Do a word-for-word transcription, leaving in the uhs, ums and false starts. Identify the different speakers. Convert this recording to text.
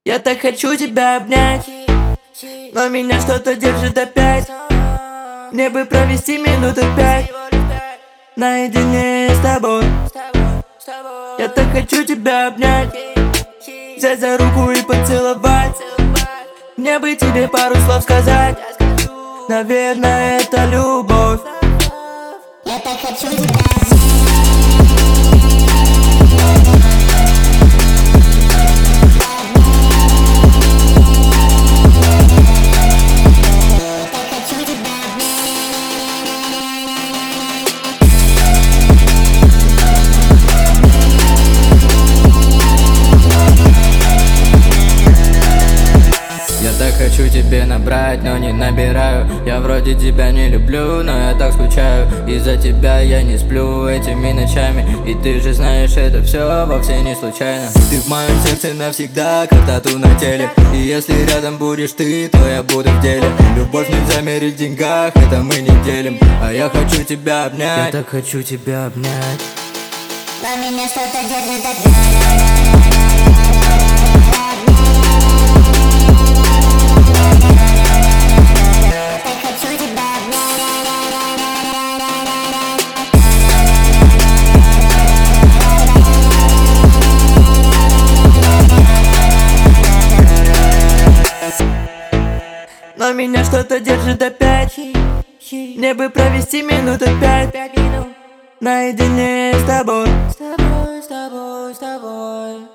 Speaker 1: Я так хочу тебя обнять, но меня что-то держит опять. Мне бы провести минуты пять наедине с тобой. Я так хочу тебя обнять, взять за руку и поцеловать. Мне бы тебе пару слов сказать, наверное, это любовь.
Speaker 2: Я так хочу тебя.
Speaker 3: Я так хочу тебе набрать, но не набираю. Я вроде тебя не люблю, но я так скучаю. Из-за тебя я не сплю этими ночами. И ты же знаешь, это все вовсе не случайно. Ты в моем сердце навсегда, как тату на теле. И если рядом будешь ты, то я буду в деле. Любовь нельзя мерить в деньгах, это мы не делим. А я хочу тебя обнять.
Speaker 1: Я так хочу тебя обнять.
Speaker 2: Но меня что-то держит опять.
Speaker 1: Но меня что-то держит опять. Мне бы провести минуты пять наедине с тобой.
Speaker 3: С тобой, с тобой, с тобой.